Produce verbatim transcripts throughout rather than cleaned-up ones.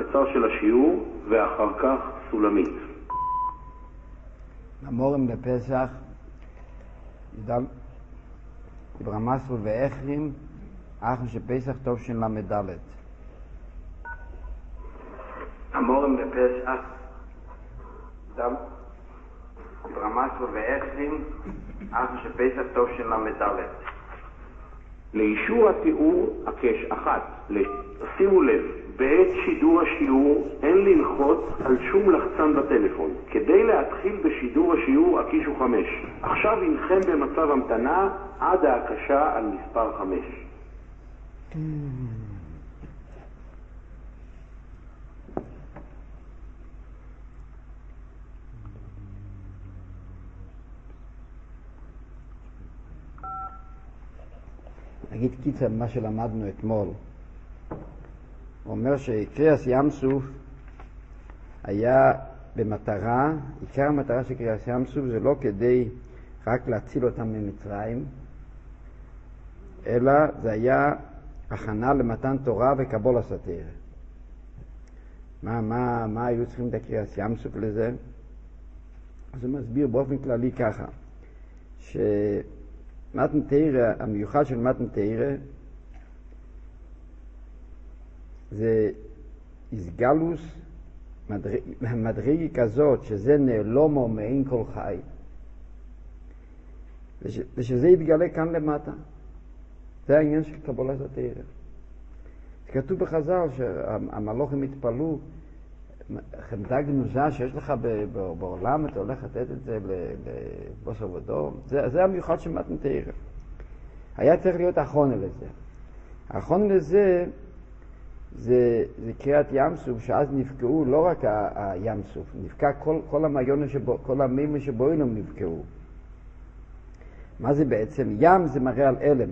קצר של השיעור ואחר כך סולמית. המורים לפסח, ברמסו ואחרים, אחר שפסח טוב של למדלת. המורים לפסח, ברמסו ואחרים, אחר שפסח טוב של למדלת. לאישור התיאור הקש אחת. שימו לב, בעת שידור השיעור אין ללחוץ על שום לחצן בטלפון. כדי להתחיל בשידור השיעור הקישו חמש. עכשיו אינכם במצב המתנה עד ההקשה על מספר חמש. נגיד קיצר מה שלמדנו אתמול. הוא אומר שקריאס ים סוף היה במטרה, עיקר המטרה של קריאס ים סוף זה לא כדי רק להציל אותם ממצרים, אלא זה היה הכנה למתן תורה וקבול הסתיר. מה, מה, מה היו צריכים את הקריאס ים סוף לזה? אז הוא מסביר באופן כללי ככה, ש... מתן תורה, המיוחד של מתן תורה זה הסגלוס מדרגי כזאת שזה נעלומו מעין כל חי, וש, ושזה יתגלה כאן למטה. זה העניין של קבולת התורה. כתוב בחז"ל שהמלוכים התפלאו, חמדה גנוזה שיש לך בעולם, אתה הולך לתת את זה לבוסר ודור. זה, זה המיוחד של מתן תורה. היה צריך להיות האחרון לזה. האחרון לזה זה, זה קריאת ים סוף, שאז נפגעו לא רק הים סוף, נפגע כל, כל המעיון שבו, כל המימים שבו אינם נפגעו. מה זה בעצם? ים זה מראה על אלם.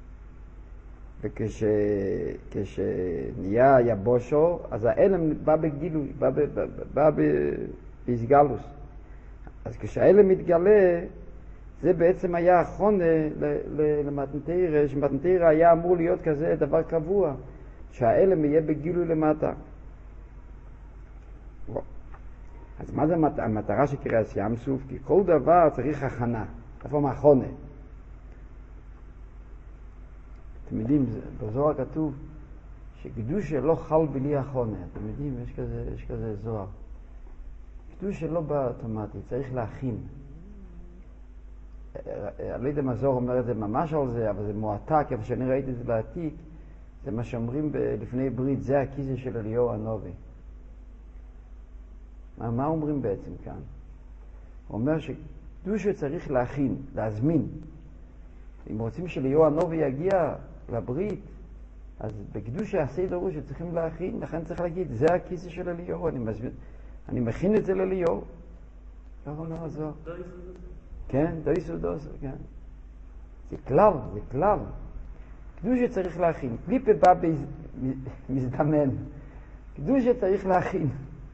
וכשנהיה יבושו, אז האלם בא בגילוי, בא, בא, בא בהסגלוס. אז כשהאלם מתגלה, זה בעצם היה האחרון למתן תורה, שמתן תורה היה אמור להיות כזה דבר קבוע, שהאלם יהיה בגילוי למטה. אז מה זה המטרה של קריאס ים סוף? כי כל דבר צריך הכנה, איפה מאחרונה. אתם יודעים, בזוהר כתוב שקדושה לא חל בלי הכנה. אתם יודעים, יש כזה, יש כזה זוהר. קדושה לא בא אוטומטי, צריך להכין. אני לא יודע מה זוהר אומר את זה ממש על זה, אבל זה מועתק, איפה שאני ראיתי את זה בעתיק, זה מה שאומרים לפני ברית, זה הכיסא של אליהו הנביא. מה, מה אומרים בעצם כאן? הוא אומר שקדושה צריך להכין, להזמין. אם רוצים שאליהו הנביא יגיע לברית, אז בקדושה הסדר הוא שצריכים להכין, לכן צריך להגיד, זה הכיסא של אליהו, אני, מזמין, אני מכין את זה לאליהו. ככה אומר הזוהר. כן, דויסו דוסו, כן. זה כלל, זה כלל. קדושה צריך להכין. קליפה בא מזדמן. קדושה צריך להכין.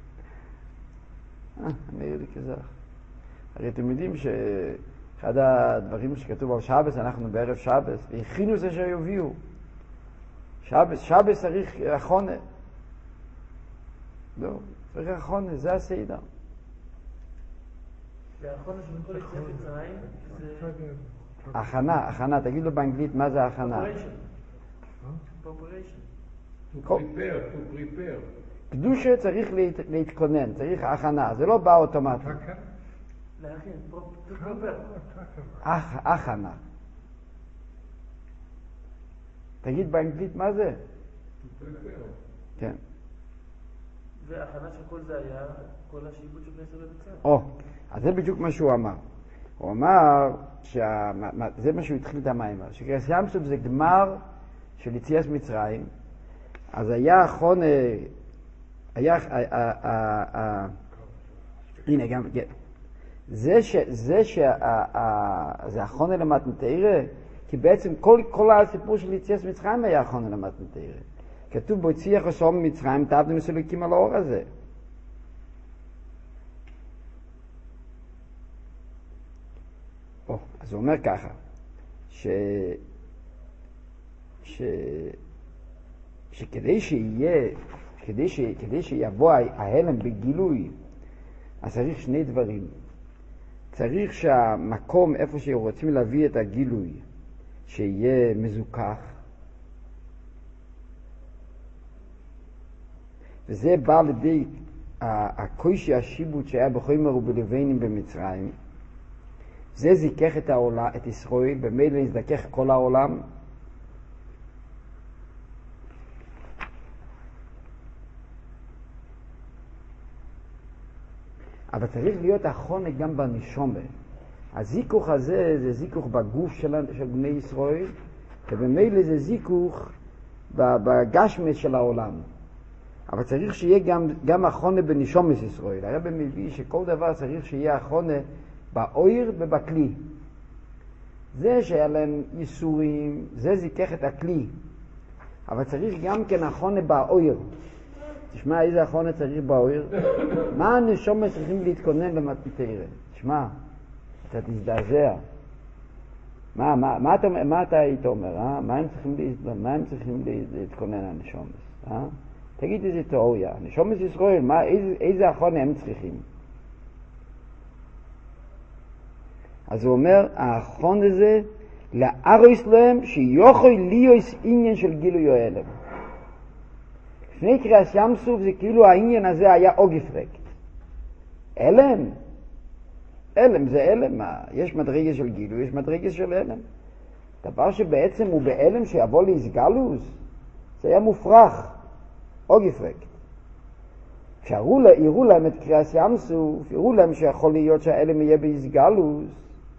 אה, אני יודע כזך. הרי אתם יודעים שאחד הדברים שכתוב על שבס, אנחנו בערב שבס, והכינו זה שיוביאו. שבס, שבס צריך אחונה. לא, צריך אחונה, זה הסדר. והאחרונה שבכל יציאת מצרים זה... הכנה, הכנה, תגיד לו באנגלית מה זה הכנה. Preparation. To prepare, to prepare. קדושה צריך להתכונן, צריך הכנה, זה לא בא אוטומטי. להכין, to prepare. הכנה. תגיד באנגלית מה זה? To prepare. כן. והכנה של כל זה היה כל השיבוד של בני ישראל במצרים. או, אז זה בדיוק מה שהוא אמר. הוא אמר שזה מה שהוא התחיל את המים, שקריאס ים סוף זה גמר של יציאת מצרים, אז היה אחרון, היה, הנה גם, זה שזה אחרון למתן תורה, כי בעצם כל הסיפור של יציאת מצרים היה אחרון למתן תורה. כתוב בו הוציא יחסו ממצרים, תעבדו מסולקים על האור הזה. או, אז הוא אומר ככה, ש... ש... שכדי שיהיה כדי, ש, כדי שיבוא ההלם בגילוי, אז צריך שני דברים. צריך שהמקום איפה שרוצים להביא את הגילוי, שיהיה מזוכח, וזה בא לידי הקושי השיבוט שהיה בחומר ובלבנים במצרים. זה זיכך את העולם, את ישראל, במילא נזדכך כל העולם. אבל צריך להיות החונק גם בנשומה. הזיכוך הזה זה זיכוך בגוף של, של בני ישראל, ובמילא זה זיכוך בגשמת של העולם. אבל צריך שיהיה גם, גם החונה בנשומת ישראל. הרב מביא שכל דבר צריך שיהיה החונה באויר ובכלי. זה שהיה להם ייסורים, זה זיכך את הכלי. אבל צריך גם כן החונה באויר. תשמע איזה החונה צריך באויר. מה הנשומת צריכים להתכונן למתנתרא? תשמע, אתה תזדעזע. מה, מה, מה, אתה, מה אתה היית אומר? אה? מה הם צריכים, מה הם צריכים להתכונן הנשומת? אה? תגיד איזה תיאוריה. נשומת ישראל, מה, איזה, איזה החונה הם צריכים? אז הוא אומר, האחרון הזה, לארוס להם שיוכל להיות עניין של גילוי ההלם. לפני קריאת ים סוף זה כאילו העניין הזה היה אוגפרקט. הלם? הלם זה הלם. מה? יש מדרגה של גילוי, יש מדרגה של הלם. דבר שבעצם הוא בהלם שיבוא להסגלוס, זה היה מופרך. אוגפרקט. כשהראו להם את קריאת ים סוף, הראו להם שיכול להיות שההלם יהיה בהסגלוס,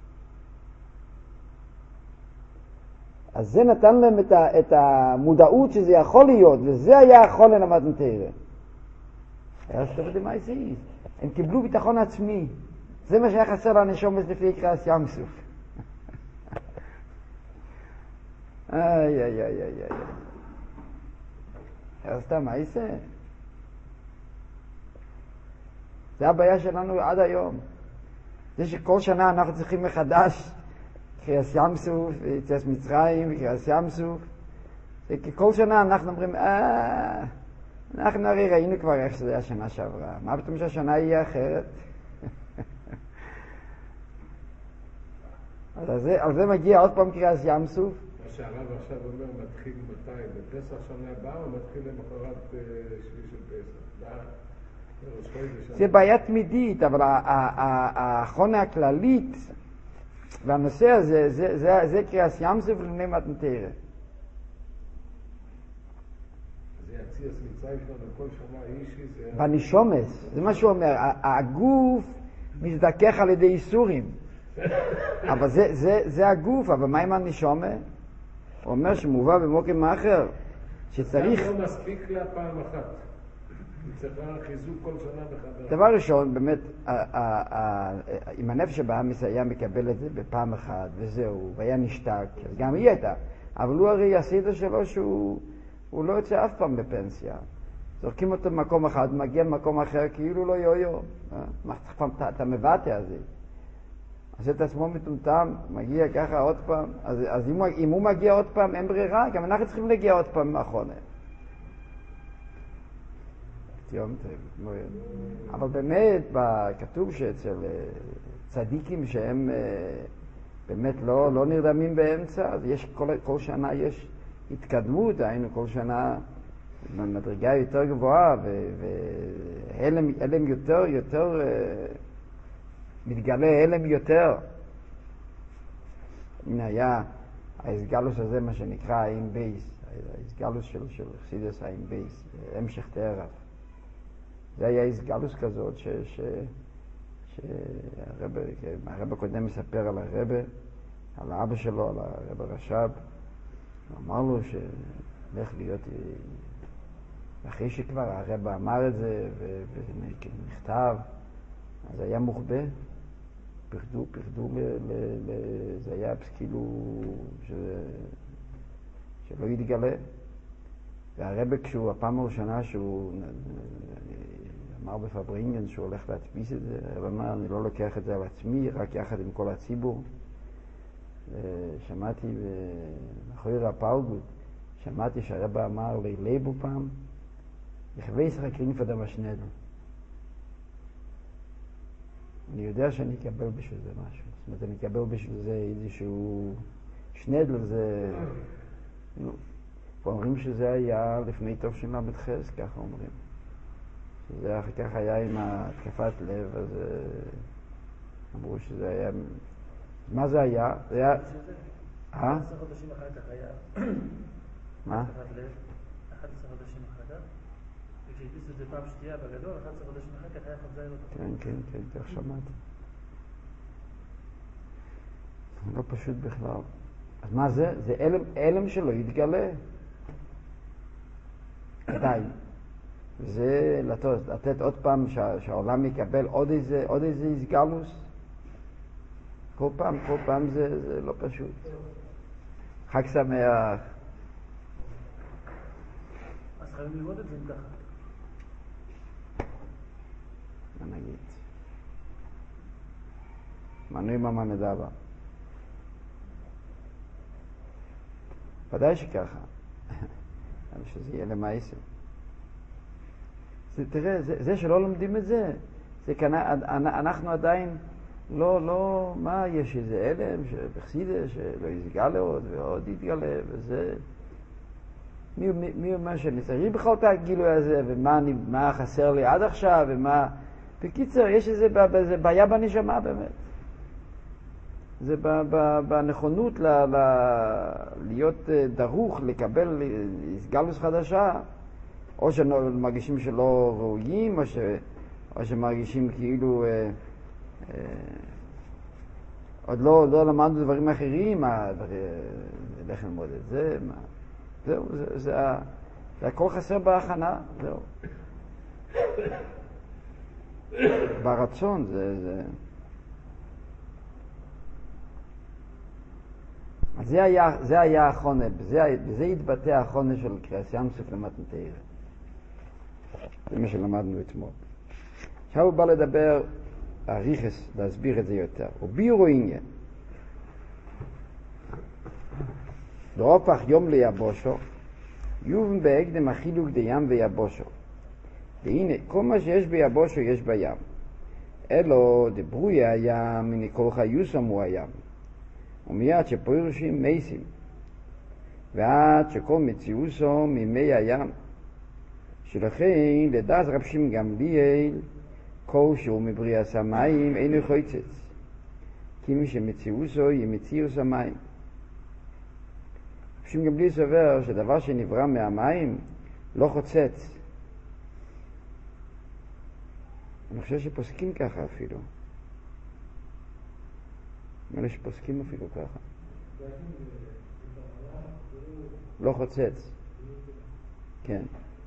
אז זה נתן להם את, ה, את המודעות שזה יכול להיות, וזה היה יכול למתנתרא. היה שטוב את מה זה? הם קיבלו ביטחון עצמי. זה מה שהיה חסר לנשומת לפי קריאת ים סוף. איי, איי, איי, איי, איי. אז סתם, מה זה? זה הבעיה שלנו עד היום. זה שכל שנה אנחנו צריכים מחדש קריאת ים סוף, יציאת מצרים, קריאת ים סוף. זה כי כל שנה אנחנו אומרים, אה, אנחנו הרי ראינו כבר איך שזה היה שנה שעברה. מה פתאום שהשנה יהיה אחרת? אז על זה, על זה מגיע עוד פעם קריאת ים סוף. מה שהרב עכשיו אומר, מתחיל מתי? בפסח שנה הבאה או מתחיל למחרת שלי של פסח? זה בעיה תמידית, אבל החונה הכללית והנושא הזה, זה, זה, זה קריאת ים סוף לפני מתנתרא. זה יציאס מצרים שלנו כל שנה אישי, זה... בנשומס, זה מה שהוא אומר, הגוף מזדכך על ידי איסורים. אבל זה, זה, זה הגוף, אבל מה עם הנשומה? הוא אומר שמובא במוקם אחר, שצריך... זה לא מספיק לה פעם אחת. היא צריכה חיזוק כל שנה בחדר. דבר ראשון, באמת, אם הנפש הבאמיס היה מקבל את זה בפעם אחת, וזהו, והיה נשתק, אז גם היא הייתה. אבל הוא הרי הסדר שלו שהוא לא יוצא אף פעם בפנסיה. זורקים אותו במקום אחד, מגיע למקום אחר, כאילו לא יו-יו. מה צריך פעם, אתה מבטא על זה. עושה את עצמו מטומטם, מגיע ככה עוד פעם. אז, אז אם, אם הוא מגיע עוד פעם, אין ברירה, גם אנחנו צריכים להגיע עוד פעם מהחונה. אבל באמת, כתוב שאצל צדיקים שהם באמת לא, לא נרדמים באמצע, אז יש כל, כל שנה יש התקדמות, היינו כל שנה מדרגה יותר גבוהה, והלם יותר, יותר, מתגלה הלם יותר. הנה היה ההסגלוס הזה, מה שנקרא האם בייס, ההסגלוס של, של חסידס האם בייס, המשך תארף. זה היה הסגלוס כזאת, ש, ש, שהרבא, הרבא קודם מספר על הרבא, על האבא שלו, על הרבא רש"ב. הוא אמר לו שהולך להיות, אחרי שכבר הרבא אמר את זה, וזה נכתב, אז היה מוחבא, פרדו, פרדו, ל, ל, ל, זה היה כאילו, ש, שלא יתגלה. והרבא כשהוא, הפעם הראשונה שהוא אמר בפברינגן שהוא הולך להדפיס את זה, הרבא אמר, אני לא לוקח את זה על עצמי, רק יחד עם כל הציבור. שמעתי בחויר הפלגות, שמעתי שהרבא אמר לילבו פעם, Ich weiß, ich kriege von dem Schnell. אני יודע שאני אקבל בשביל זה משהו. זאת אומרת, אני אקבל בשביל זה איזשהו שנדל, זה... נו, אומרים שזה היה לפני טוב של למתחז, ככה אומרים. שזה אחר כך היה עם התקפת לב, אז אמרו שזה היה... מה זה היה? זה היה... אה? אחד עשר חודשים אחר כך היה... מה? התקפת לב, אחד עשר חודשים אחר כך. וכשהדפיסו את זה פעם שתייה בגדול, אחד עשר חודשים אחר כך היה חזר אותו. כן, כן, כן, כך שמעתי. לא פשוט בכלל. אז מה זה? זה אלם, אלם שלא יתגלה. עדיין. זה לתת, לתת עוד פעם שה, שהעולם יקבל עוד איזה, עוד איזה איסגלוס. כל פעם, כל פעם זה, זה לא פשוט. חג שמח. אז חייבים ללמוד את זה אם ככה. מה נגיד? מנוי ממה מדבר. ודאי שככה. שזה יהיה למעשה. תראה, זה, זה שלא לומדים את זה, זה כנה, אנחנו עדיין לא, לא, מה, יש איזה אלם שבחסידה שלא יתגלה עוד ועוד יתגלה, וזה... מי, מי, מי אומר שאני צריך בכלל את הגילוי הזה, ומה אני, מה חסר לי עד עכשיו, ומה... בקיצר, יש איזה בעיה בנשמה באמת. זה בנכונות ל, ל, להיות דרוך, לקבל גלוס חדשה, או שמרגישים שלא ראויים, או, ש, או שמרגישים כאילו אה, אה, עוד לא, לא למדנו דברים אחרים, מה, איך ללמוד את זה, מה, זהו, זה, זה, זה, זה הכל חסר בהכנה, זהו. ברצון זה... זה... זה היה, זה היה החונה, בזה, בזה התבטא החונה של קריאס ים סוף למתנתר. זה מה שלמדנו אתמול. עכשיו הוא בא לדבר, הריחס, להסביר את זה יותר. הוא בירו עניין. דרופח יום ליבושו, יובן בהקדם החילוק דים ויבושו. והנה, כל מה שיש ביבושו יש בים. אלו דברוי הים, מנכל חיוסם הוא הים. ומיד שפוירושים מייסים, ועד שכל מציאוסו ממי הים, שלכן לדעת רב שמעון גמליאל, כל שהוא מבריאת המים אינו חוצץ, כי מי שמציאוסו היא מציאוס המים. רב שמעון גמליאל סובר שדבר שנברא מהמים לא חוצץ. אני חושב שפוסקים ככה אפילו. אלה שפוסקים אפילו ככה. לא חוצץ. כן.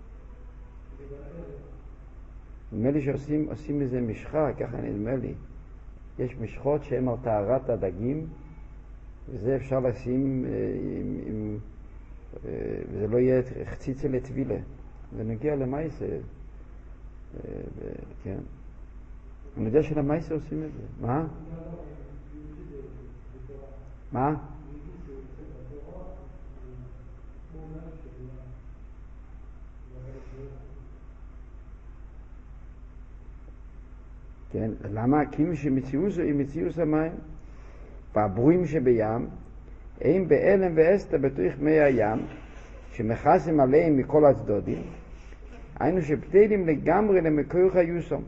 נדמה לי שעושים עושים מזה משחה, ככה נדמה לי. יש משחות שהן על טהרת הדגים, וזה אפשר לשים, עם, עם, וזה לא יהיה חציצה לטבילה. זה נגיע למייסה. כן. אני יודע שלמייסה עושים את זה. מה? מה? כן, למה? כי מי שמציאוס היא מציאוס המים, והברואים שבים, הם באלם ואסתר בתוך מי הים, שמחסם עליהם מכל הצדודים, היינו שבטלים לגמרי למקור חיוסם.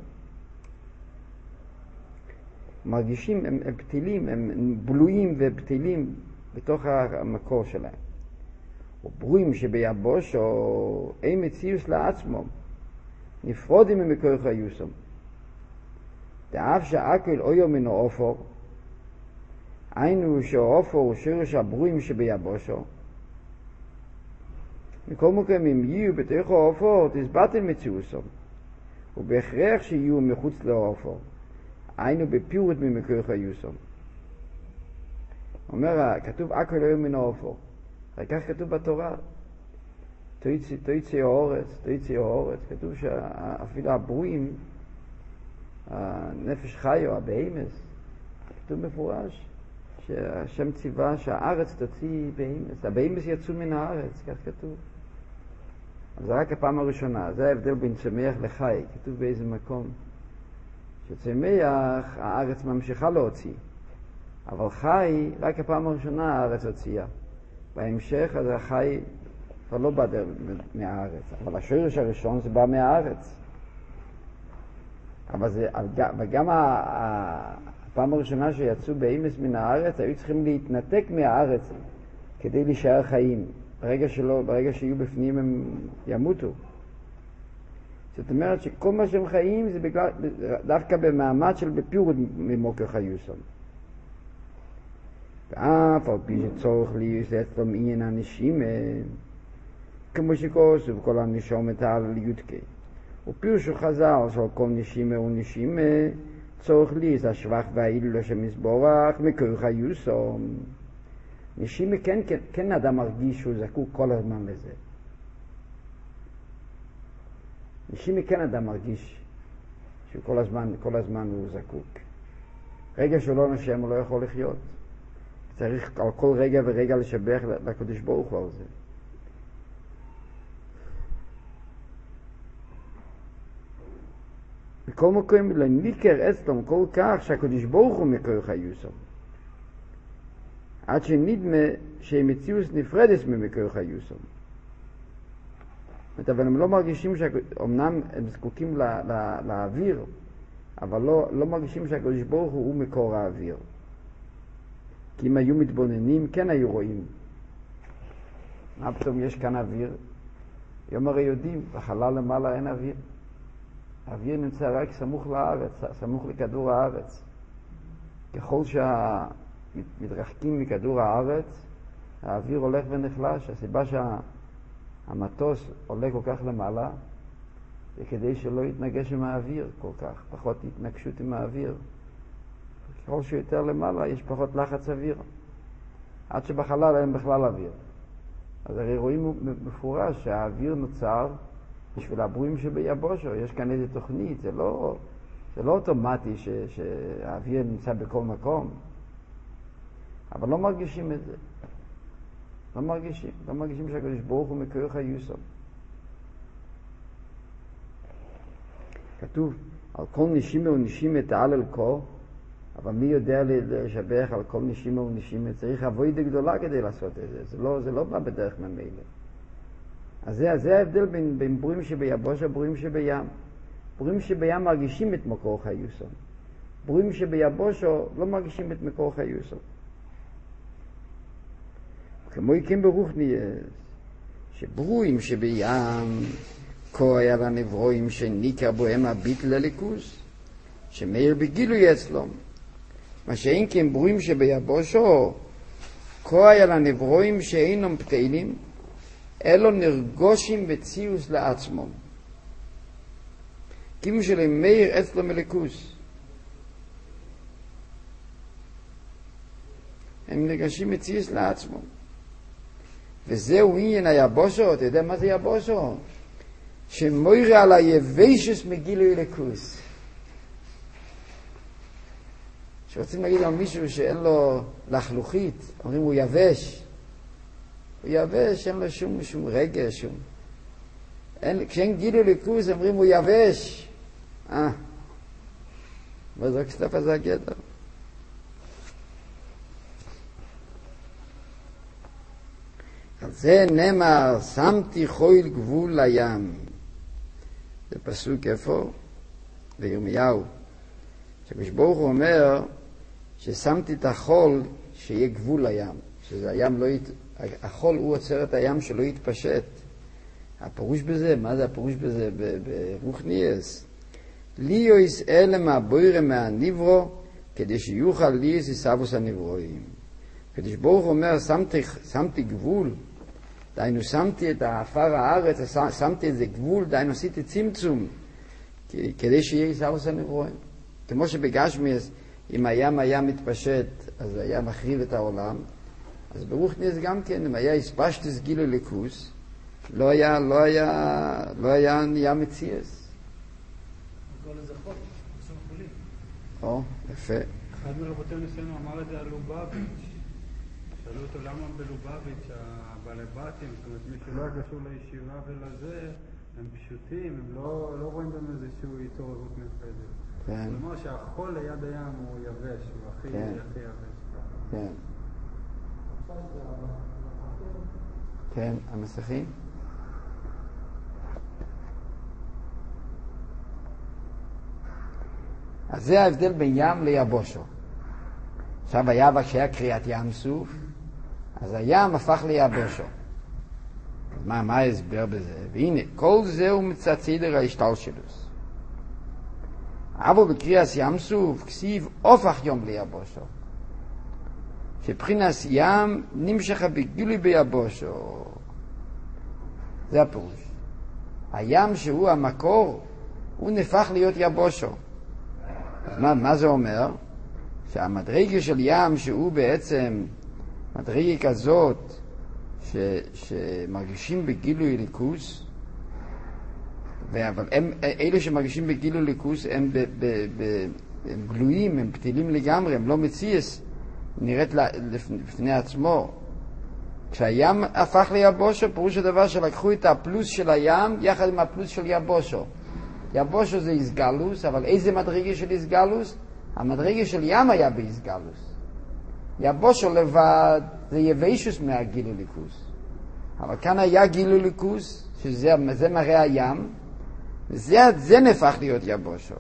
מרגישים, הם, הם פתילים, הם בלויים ובטלים בתוך המקור שלהם. וברואים שביבושו הם מציאוס לעצמם, נפרודים ממקור חיוסם. דאף שהכל אויו מן האופור, היינו שהאופור הוא שורש הברואים שביבושו. מכל מקום אם יהיו בתוך האופור תסבטל מציאוסם, ובהכרח שיהיו מחוץ לאופור. היינו בפירוט ממקור חיוסם. אומר, כתוב הכל אויו מן האופור. וכך כתוב בתורה. תויצי האורץ, תויצי האורץ. כתוב שאפילו הברואים, הנפש חיו, הבהמס, כתוב מפורש שהשם ציווה שהארץ תוציא בהמס. הבהמס יצאו מן הארץ, כך כתוב. זה רק הפעם הראשונה, זה ההבדל בין צמח לחי. כתוב באיזה מקום שצמח הארץ ממשיכה להוציא, אבל חי רק הפעם הראשונה הארץ הוציאה. בהמשך אז החי כבר לא בא מהארץ, אבל השורש הראשון זה בא מהארץ. אבל זה, וגם הפעם הראשונה שיצאו באימס מן הארץ היו צריכים להתנתק מהארץ כדי להישאר חיים. ברגע שלא, ברגע שיהיו בפנים הם ימותו. זאת אומרת שכל מה שהם חיים זה בגלל, דווקא במעמד של בפירוד ממוקר חיוסון. ואף על פי שצורך להיות אצלם עניין הנשימה, כמו שכוסו וכל הנשומת על יודקי. ופירשו חז"ל של כל נשימה ונשימה, צורך להיות השבח וההילולה שמסבורך מכוח חיוסון. נשימה כן, כן, כן אדם מרגיש שהוא זקוק כל הזמן לזה. נשימה כן אדם מרגיש שכל הזמן, כל הזמן הוא זקוק. רגע שהוא לא נשם הוא לא יכול לחיות. צריך על כל רגע ורגע לשבח לקדוש ברוך הוא על זה. בכל מקום לניקר אצלם כל כך שהקדוש ברוך הוא מכוח חיוסון. עד שנדמה שהם מציאוס נפרדס ממכוח חיוסון. אבל הם לא מרגישים, אמנם הם זקוקים לה, לה, לאוויר, אבל לא, לא מרגישים שהקדוש ברוך הוא, הוא מקור האוויר. כי אם היו מתבוננים, כן היו רואים. מה פתאום יש כאן אוויר? יום הרי יודעים, בחלל למעלה אין אוויר. האוויר נמצא רק סמוך לארץ, סמוך לכדור הארץ. ככל שמתרחקים מכדור הארץ, האוויר הולך ונחלש. הסיבה שהמטוס עולה כל כך למעלה, זה כדי שלא יתנגש עם האוויר כל כך, פחות התנגשות עם האוויר. ככל שיותר למעלה יש פחות לחץ אוויר. עד שבחלל אין בכלל אוויר. אז הרי רואים מפורש שהאוויר נוצר בשביל הברואים שביבושו. יש כאן איזו תוכנית, זה לא, זה לא אוטומטי ש, שהאוויר נמצא בכל מקום. אבל לא מרגישים את זה. לא מרגישים. לא מרגישים שהקדוש ברוך הוא מכוח חיוסון. כתוב, על כל נשימה ונשימה תעל אל כה, אבל מי יודע לשבח על כל נשימה ונשימה? צריך עבודה גדולה כדי לעשות את זה. זה לא, זה לא בא בדרך ממילא. אז זה, זה ההבדל בין, בין ברואים שביבוש וברואים שבים. ברואים שבים מרגישים את מקור חיוסון. ברואים שביבוש לא מרגישים את מקור חיוסון. כמו יקם ברוחניאס, שברואים שבים כוי על הנברואים שניקר בוהם הביט לליכוס, שמאיר בגילוי אצלום. מה שאין כן ברואים שביבושו, כוי על הנברואים שאינם פתילים, אלו נרגושים בציוס לעצמם. כמו שלהם מאיר אצלו מליכוס. הם נרגשים בציוס לעצמם. וזהו עניין היבושו, אתה יודע מה זה יבושו? שמוירה על היבשס מגילוי ליכוס. שרוצים להגיד על מישהו שאין לו לחלוכית, אומרים הוא יבש. הוא יבש, אין לו שום, שום רגע, שום. אין, כשאין גילוי ליכוס, אומרים הוא יבש. אה, וזרק סטפה זה הגדר. על זה נאמר, שמתי חויל גבול לים. זה פסוק איפה? בירמיהו. שקדוש ברוך הוא אומר ששמתי את החול שיהיה גבול לים. שזה הים לא ית... החול הוא עוצר את הים שלא יתפשט. הפירוש בזה, מה זה הפירוש בזה? ברוחניאס. ליויס אלה מהבוירה מהניברו, כדי שיוכל ליוס יסבוס הנברואים. קדוש ברוך הוא אומר, שמתי, שמתי גבול, דיינו שמתי את האפר הארץ, שמתי את זה גבול, דיינו עשיתי צמצום, כדי שיהיה יסבוס הנברואים. כמו שבגשמיאס, אם הים היה מתפשט, אז היה מחריב את העולם, אז ברוחניאס גם כן, אם היה הספשטס גילוי ליכוס, לא היה, לא היה, לא היה נהיה מציאס. נקרא לזה חוק, בשם חולי. או, יפה. אחד מרבותינו ניסינו אמר את זה על לובביץ', שאלו אותו למה בלובביץ' הבעלי בתים, זאת אומרת מי שלא קשור לישיבה ולזה, הם פשוטים, הם לא, לא רואים בהם איזושהי התעוררות מיוחדת. כן. זאת אומרת שהחול ליד הים הוא יבש, הוא הכי, כן. הכי יבש. כן. כן, המסכים? אז זה ההבדל בין ים ליבושו. עכשיו היה כשהיה קריאת ים סוף, אז הים הפך ליבושו. אז מה, מה ההסבר בזה? והנה, כל זה הוא מצד ההשתלשלות. אבל בקריאת ים סוף כסיב הופך יום ליבושו. שבחינת ים נמשכה בגילוי ביבושו. זה הפירוש. הים שהוא המקור, הוא נפך להיות יבושו. אז מה, מה זה אומר? שהמדרגה של ים שהוא בעצם מדרגה כזאת ש, שמרגישים בגילוי ליכוס, אבל הם, אלה שמרגישים בגילוי ליכוס הם, ב, ב, ב, הם גלויים, הם פתילים לגמרי, הם לא מציאס, נראית לפני עצמו. כשהים הפך ליבושו, פירוש הדבר שלקחו את הפלוס של הים יחד עם הפלוס של יבושו. יבושו זה איסגלוס, אבל איזה מדרגה של איסגלוס? המדרגה של ים היה באיסגלוס. יבושו לבד זה יבשוס מהגילוי ליכוס. אבל כאן היה גילוי ליכוס, שזה מראה הים, וזה זה נפך להיות יבושו.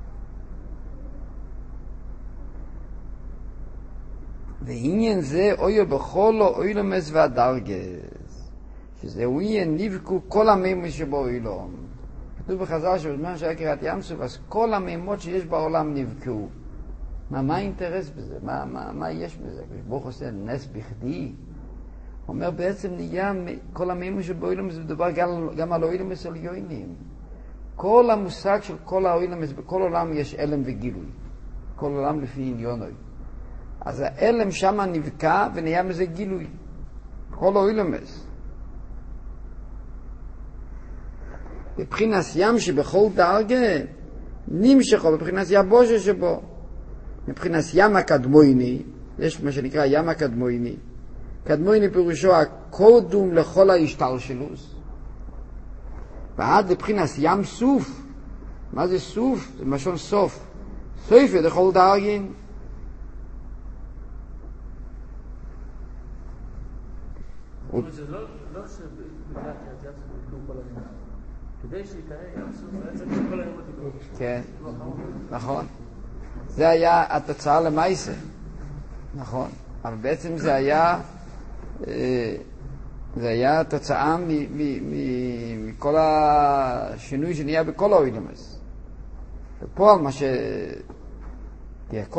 ועניין זה אויו בכל אוילומס והדרגס, שזה עניין נבקו כל המימות שבו אוילום. כתוב בחז"ל שבזמן שהיה קריאת ים סוף, אז כל המימות שיש בעולם נבקו. מה, מה האינטרס בזה? מה, מה, מה יש בזה? כשברוך עושה נס בכדי. אומר בעצם נהיה כל המימות שבו אוילום, זה מדובר גם, גם על אוילומס עליונים. כל המושג של כל האוילומס, בכל עולם יש אלם וגילוי. כל עולם לפי עניונוי. אז האלם שם נבקע ונהיה מזה גילוי. כל אוילומס. בבחינת ים שבכל דרגה נמשכו, בבחינת יבושו שבו. מבחינת ים הקדמויני, יש מה שנקרא ים הקדמויני. קדמויני פירושו הקודום לכל ההשתלשלוס. ועד לבחינת ים סוף. מה זה סוף? זה משון סוף. סוף לכל דרגין. זה לא שבגלל קריאת ים סוף יקלו כל המימות. כדי שיקרא ים סוף, היה צריך שכל המימות יקלו. כן, נכון. זה היה התוצאה למעשה. נכון. אבל בעצם זה היה, זה היה תוצאה מכל השינוי שנהיה בכל האוילומס. ופה על מה ש...